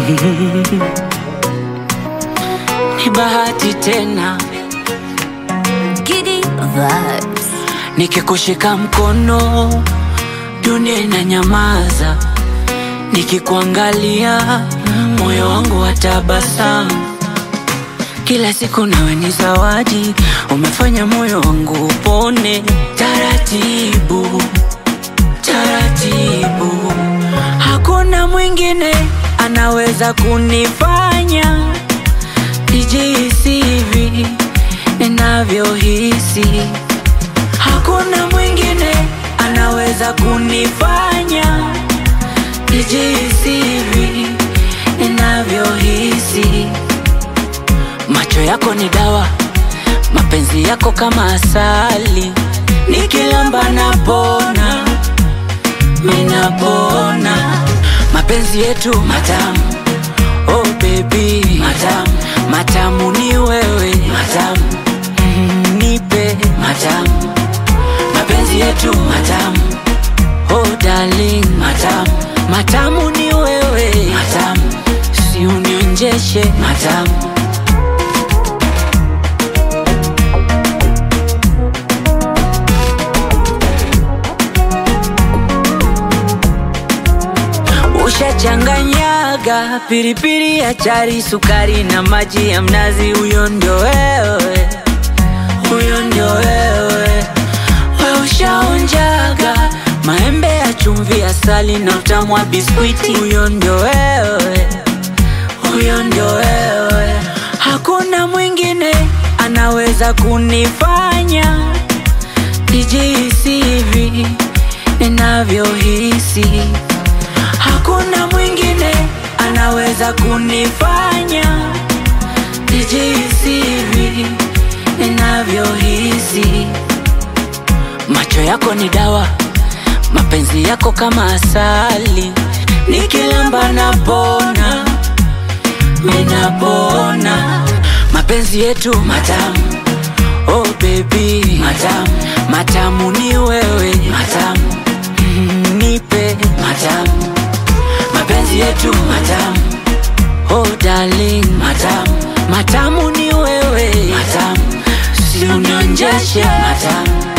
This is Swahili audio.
Ni bahati tena Giddy vibes. nikikushika mkono, dunia inanyamaza. Nikikuangalia, moyo wangu watabasamu. Kila siku nawe ni zawadi, umefanya moyo wangu upone. Taratibu, taratibu, hakuna mwingine anaweza kunifanya nijihisi hivi ninavyohisi. Hakuna mwingine anaweza kunifanya nijihisi hivi ninavyohisi. Macho yako ni dawa, mapenzi yako kama asali. Nikilamba napona, minapona. Mapenzi yetu matamu, oh baby, matamu. Matamu ni wewe, matamu. Nipe matamu. Mapenzi yetu matamu, oh darling, matamu. Matamu ni wewe, matamu. Si unionjeshe matamu. Ushachanganyaga pilipili, achari, sukari na maji ya mnazi. Huyo ndio wewe, huyo ndio wewe. Wewe ushaonjaga maembe ya chumvi, asali na utamu wa biskuiti. Huyo ndio wewe, huyo ndio wewe. Hakuna mwingine anaweza kunifanya nijihisi hivi ninavyohisi. Hakuna mwingine anaweza kunifanya nijihisi hivi ninavyohisi. Macho yako ni dawa, mapenzi yako kama asali. Nikilamba napona, minapona. Mapenzi yetu matamu, oh baby, matamu. Matamu ni wewe, matamu. Nipe matamu. Mapenzi yetu matamu, oh darling, matamu. Matamu ni wewe, matamu. Si unionjeshe matamu.